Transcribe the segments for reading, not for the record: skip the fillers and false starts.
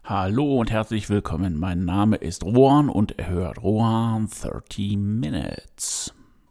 Hallo und herzlich willkommen. Mein Name ist Rohan und ihr hört Rohan 30 Minutes.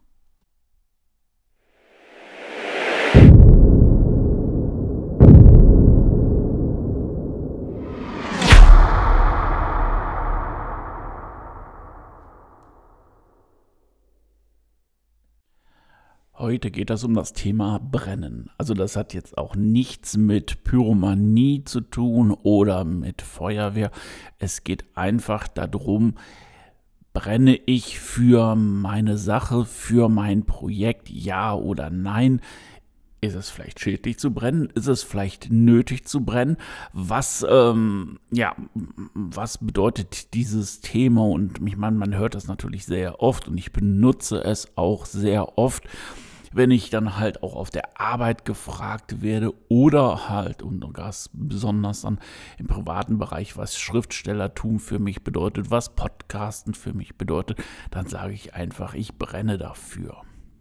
Heute geht es um das Thema Brennen. Also das hat jetzt auch nichts mit Pyromanie zu tun oder mit Feuerwehr. Es geht einfach darum, brenne ich für meine Sache, für mein Projekt, ja oder nein? Ist es vielleicht schädlich zu brennen? Ist es vielleicht nötig zu brennen? Was bedeutet dieses Thema? Und ich meine, man hört das natürlich sehr oft und ich benutze es auch sehr oft, wenn ich dann halt auch auf der Arbeit gefragt werde oder halt und ganz besonders dann im privaten Bereich, was Schriftstellertum für mich bedeutet, was Podcasten für mich bedeutet, dann sage ich einfach, ich brenne dafür.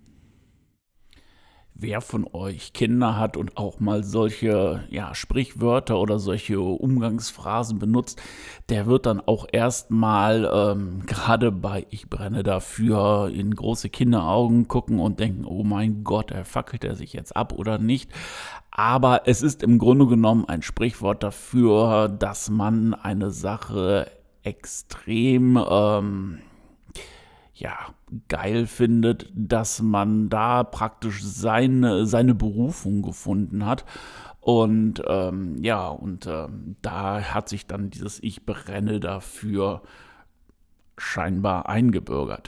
Wer von euch Kinder hat und auch mal solche Sprichwörter oder solche Umgangsphrasen benutzt, der wird dann auch erstmal gerade bei Ich brenne dafür in große Kinderaugen gucken und denken, oh mein Gott, fackelt er sich jetzt ab oder nicht. Aber es ist im Grunde genommen ein Sprichwort dafür, dass man eine Sache extrem geil findet, dass man da praktisch seine Berufung gefunden hat. Und da hat sich dann dieses Ich brenne dafür scheinbar eingebürgert.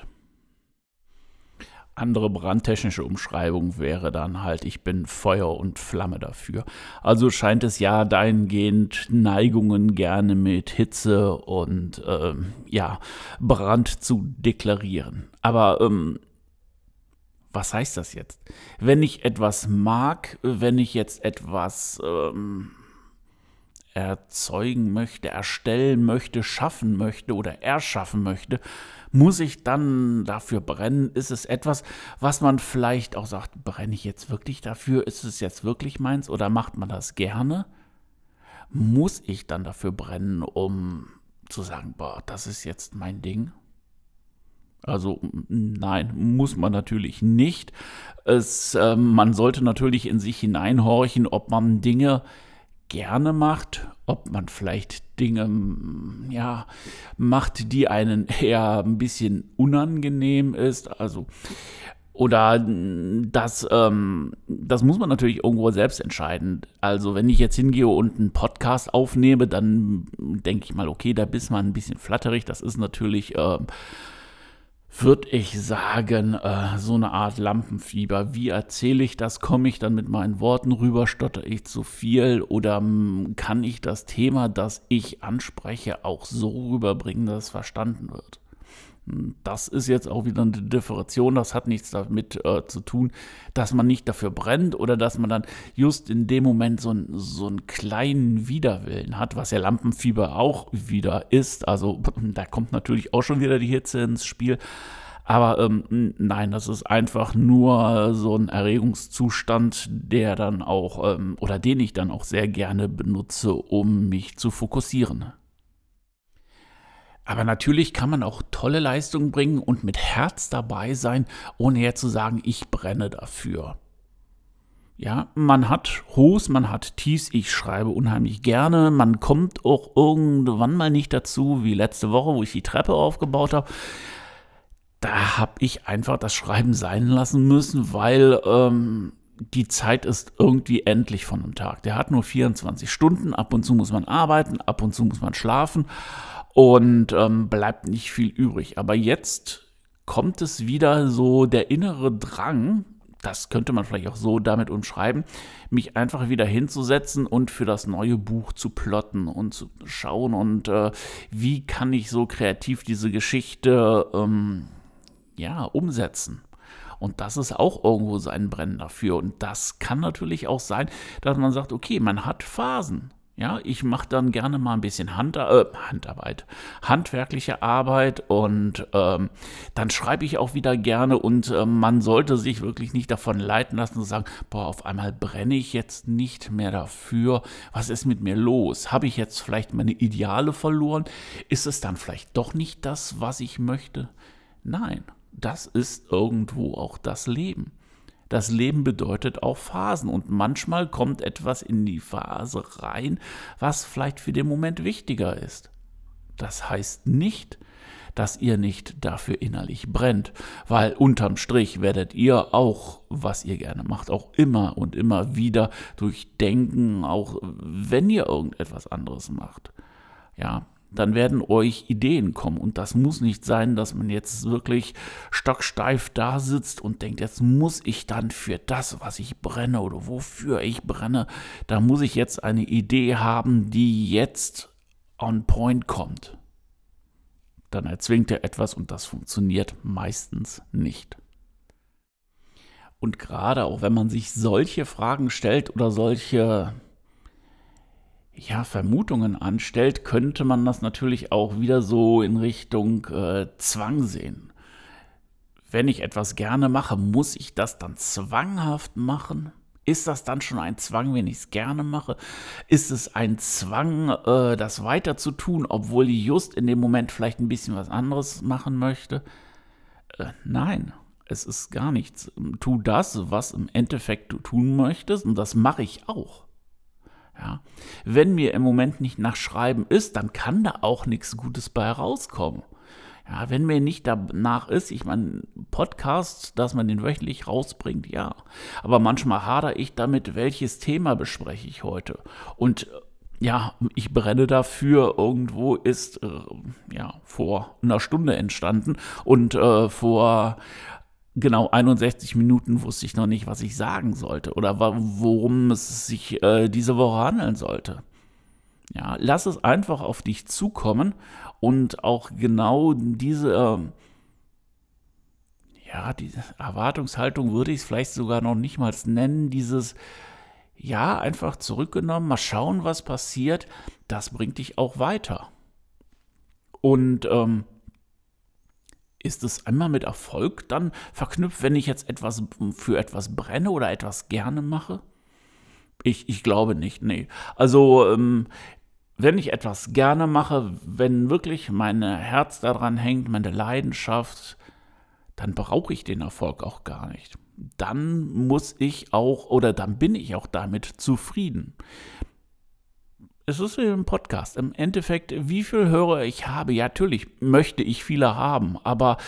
Andere brandtechnische Umschreibung wäre dann halt, ich bin Feuer und Flamme dafür. Also scheint es ja dahingehend Neigungen gerne mit Hitze und Brand zu deklarieren. Aber was heißt das jetzt? Wenn ich etwas mag, wenn ich jetzt etwas erzeugen möchte, erstellen möchte, schaffen möchte oder erschaffen möchte, muss ich dann dafür brennen? Ist es etwas, was man vielleicht auch sagt, brenne ich jetzt wirklich dafür? Ist es jetzt wirklich meins oder macht man das gerne? Muss ich dann dafür brennen, um zu sagen, boah, das ist jetzt mein Ding? Also nein, muss man natürlich nicht. Man sollte natürlich in sich hineinhorchen, ob man Dinge gerne macht, ob man vielleicht Dinge macht, die einen eher ein bisschen unangenehm ist, oder das muss man natürlich irgendwo selbst entscheiden. Also wenn ich jetzt hingehe und einen Podcast aufnehme, dann denke ich mal, okay, da bist man ein bisschen flatterig, das ist natürlich würde ich sagen, so eine Art Lampenfieber. Wie erzähle ich das? Komme ich dann mit meinen Worten rüber? Stotter ich zu viel? Oder kann ich das Thema, das ich anspreche, auch so rüberbringen, dass es verstanden wird? Das ist jetzt auch wieder eine Differenzierung, das hat nichts damit zu tun, dass man nicht dafür brennt oder dass man dann just in dem Moment so einen kleinen Widerwillen hat, was ja Lampenfieber auch wieder ist. Also da kommt natürlich auch schon wieder die Hitze ins Spiel. Aber nein, das ist einfach nur so ein Erregungszustand, der dann auch, oder den ich dann auch sehr gerne benutze, um mich zu fokussieren. Aber natürlich kann man auch tolle Leistungen bringen und mit Herz dabei sein, ohne jetzt zu sagen, ich brenne dafür. Ja, man hat Hochs, man hat Tiefs, ich schreibe unheimlich gerne, man kommt auch irgendwann mal nicht dazu, wie letzte Woche, wo ich die Treppe aufgebaut habe. Da habe ich einfach das Schreiben sein lassen müssen, weil die Zeit ist irgendwie endlich von einem Tag. Der hat nur 24 Stunden, ab und zu muss man arbeiten, ab und zu muss man schlafen. Und bleibt nicht viel übrig. Aber jetzt kommt es wieder so der innere Drang, das könnte man vielleicht auch so damit umschreiben, mich einfach wieder hinzusetzen und für das neue Buch zu plotten und zu schauen und wie kann ich so kreativ diese Geschichte umsetzen. Und das ist auch irgendwo sein Brennen dafür. Und das kann natürlich auch sein, dass man sagt, okay, man hat Phasen. Ja, ich mache dann gerne mal ein bisschen Handarbeit, handwerkliche Arbeit und dann schreibe ich auch wieder gerne und man sollte sich wirklich nicht davon leiten lassen zu sagen, boah, auf einmal brenne ich jetzt nicht mehr dafür. Was ist mit mir los? Habe ich jetzt vielleicht meine Ideale verloren? Ist es dann vielleicht doch nicht das, was ich möchte? Nein, das ist irgendwo auch das Leben. Das Leben bedeutet auch Phasen und manchmal kommt etwas in die Phase rein, was vielleicht für den Moment wichtiger ist. Das heißt nicht, dass ihr nicht dafür innerlich brennt, weil unterm Strich werdet ihr auch, was ihr gerne macht, auch immer und immer wieder durchdenken, auch wenn ihr irgendetwas anderes macht. Ja, dann werden euch Ideen kommen. Und das muss nicht sein, dass man jetzt wirklich stocksteif da sitzt und denkt, jetzt muss ich dann für das, was ich brenne oder wofür ich brenne, da muss ich jetzt eine Idee haben, die jetzt on point kommt. Dann erzwingt er etwas und das funktioniert meistens nicht. Und gerade auch wenn man sich solche Fragen stellt oder solche Vermutungen anstellt, könnte man das natürlich auch wieder so in Richtung Zwang sehen. Wenn ich etwas gerne mache, muss ich das dann zwanghaft machen? Ist das dann schon ein Zwang, wenn ich es gerne mache? Ist es ein Zwang, das weiter zu tun, obwohl ich just in dem Moment vielleicht ein bisschen was anderes machen möchte? Nein, es ist gar nichts. Tu das, was im Endeffekt du tun möchtest, und das mache ich auch. Ja. Wenn mir im Moment nicht nach Schreiben ist, dann kann da auch nichts Gutes bei rauskommen. Ja, wenn mir nicht danach ist, ich meine, Podcast, dass man den wöchentlich rausbringt, ja. Aber manchmal hadere ich damit, welches Thema bespreche ich heute. Und ja, ich brenne dafür, irgendwo ist vor einer Stunde entstanden und vor genau 61 Minuten wusste ich noch nicht, was ich sagen sollte oder worum es sich diese Woche handeln sollte. Ja, lass es einfach auf dich zukommen und auch genau diese Erwartungshaltung würde ich es vielleicht sogar noch nicht mal nennen, dieses einfach zurückgenommen, mal schauen, was passiert, das bringt dich auch weiter. Und ist es einmal mit Erfolg dann verknüpft, wenn ich jetzt für etwas brenne oder etwas gerne mache? Ich glaube nicht, nee. Also, wenn ich etwas gerne mache, wenn wirklich mein Herz daran hängt, meine Leidenschaft, dann brauche ich den Erfolg auch gar nicht. Dann dann bin ich auch damit zufrieden. Es ist wie im Podcast. Im Endeffekt, wie viele Hörer ich habe, ja, natürlich möchte ich viele haben, aber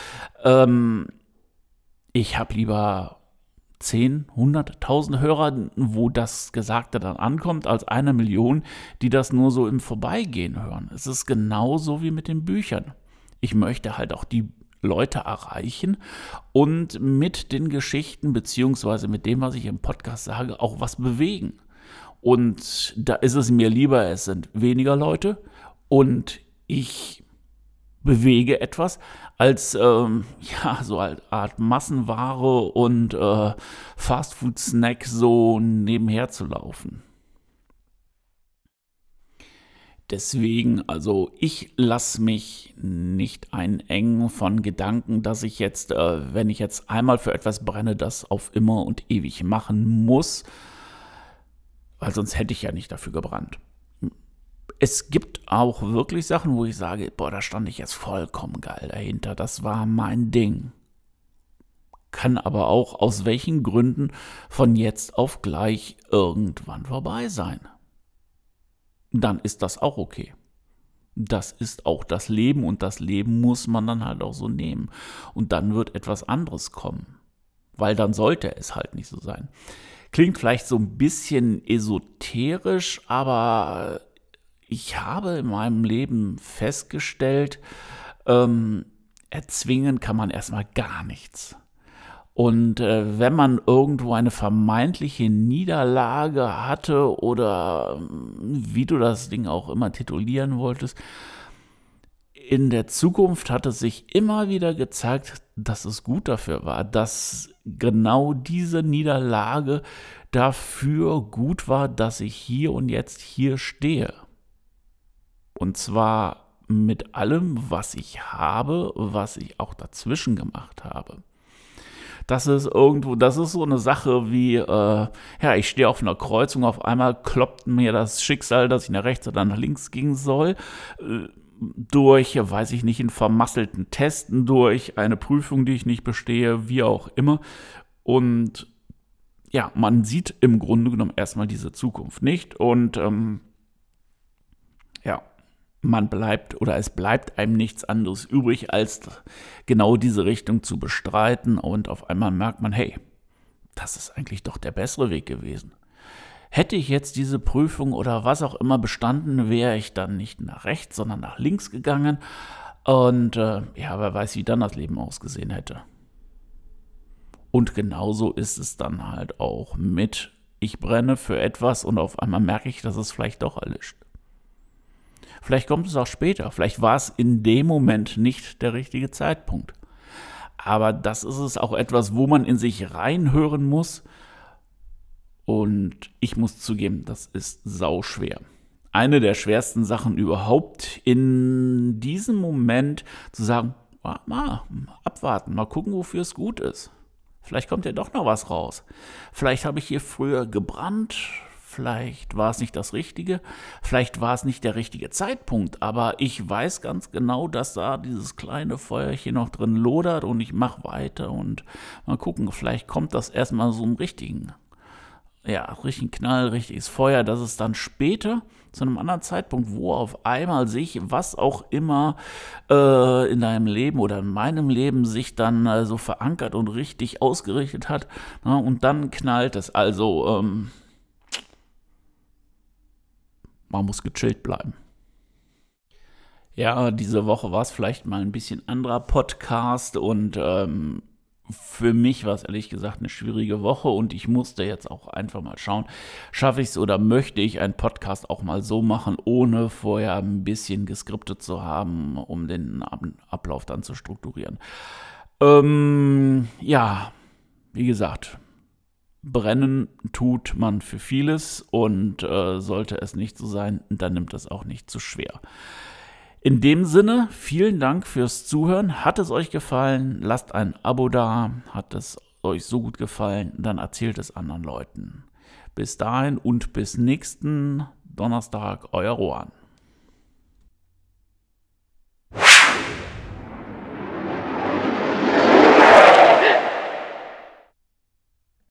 ich habe lieber 10, 100.000 Hörer, wo das Gesagte dann ankommt, als 1 Million, die das nur so im Vorbeigehen hören. Es ist genauso wie mit den Büchern. Ich möchte halt auch die Leute erreichen und mit den Geschichten beziehungsweise mit dem, was ich im Podcast sage, auch was bewegen. Und da ist es mir lieber, es sind weniger Leute und ich bewege etwas, als so eine Art Massenware und Fastfood-Snack so nebenher zu laufen. Deswegen, also ich lasse mich nicht einengen von Gedanken, dass ich jetzt, wenn ich jetzt einmal für etwas brenne, das auf immer und ewig machen muss, weil sonst hätte ich ja nicht dafür gebrannt. Es gibt auch wirklich Sachen, wo ich sage, boah, da stand ich jetzt vollkommen geil dahinter, das war mein Ding. Kann aber auch aus welchen Gründen von jetzt auf gleich irgendwann vorbei sein. Dann ist das auch okay. Das ist auch das Leben und das Leben muss man dann halt auch so nehmen. Und dann wird etwas anderes kommen, weil dann sollte es halt nicht so sein. Klingt vielleicht so ein bisschen esoterisch, aber ich habe in meinem Leben festgestellt, erzwingen kann man erstmal gar nichts. Und wenn man irgendwo eine vermeintliche Niederlage hatte oder wie du das Ding auch immer titulieren wolltest, in der Zukunft hat es sich immer wieder gezeigt, dass es gut dafür war, dass genau diese Niederlage dafür gut war, dass ich hier und jetzt hier stehe. Und zwar mit allem, was ich habe, was ich auch dazwischen gemacht habe. Das ist so eine Sache wie, ich stehe auf einer Kreuzung, auf einmal kloppt mir das Schicksal, dass ich nach rechts oder nach links gehen soll, durch, weiß ich nicht, einen vermasselten Testen, durch eine Prüfung, die ich nicht bestehe, wie auch immer. Und ja, man sieht im Grunde genommen erstmal diese Zukunft nicht und es bleibt einem nichts anderes übrig, als genau diese Richtung zu bestreiten und auf einmal merkt man, hey, das ist eigentlich doch der bessere Weg gewesen. Hätte ich jetzt diese Prüfung oder was auch immer bestanden, wäre ich dann nicht nach rechts, sondern nach links gegangen und wer weiß, wie dann das Leben ausgesehen hätte. Und genauso ist es dann halt auch mit, ich brenne für etwas und auf einmal merke ich, dass es vielleicht doch erlischt. Vielleicht kommt es auch später, vielleicht war es in dem Moment nicht der richtige Zeitpunkt. Aber das ist es auch etwas, wo man in sich reinhören muss. Und ich muss zugeben, das ist sauschwer. Eine der schwersten Sachen überhaupt in diesem Moment zu sagen, mal abwarten, mal gucken, wofür es gut ist. Vielleicht kommt ja doch noch was raus. Vielleicht habe ich hier früher gebrannt, vielleicht war es nicht das Richtige, vielleicht war es nicht der richtige Zeitpunkt, aber ich weiß ganz genau, dass da dieses kleine Feuerchen noch drin lodert und ich mache weiter und mal gucken, vielleicht kommt das erstmal so einen richtigen Knall, richtiges Feuer, dass es dann später zu einem anderen Zeitpunkt, wo auf einmal sich, was auch immer in deinem Leben oder in meinem Leben sich dann so verankert und richtig ausgerichtet hat, und dann knallt es. Also man muss gechillt bleiben. Ja, diese Woche war es vielleicht mal ein bisschen anderer Podcast und für mich war es ehrlich gesagt eine schwierige Woche und ich musste jetzt auch einfach mal schauen, schaffe ich es oder möchte ich einen Podcast auch mal so machen, ohne vorher ein bisschen geskriptet zu haben, um den Ablauf dann zu strukturieren. Wie gesagt, brennen tut man für vieles und sollte es nicht so sein, dann nimmt es auch nicht zu schwer. In dem Sinne, vielen Dank fürs Zuhören. Hat es euch gefallen? Lasst ein Abo da. Hat es euch so gut gefallen? Dann erzählt es anderen Leuten. Bis dahin und bis nächsten Donnerstag, euer Rohan.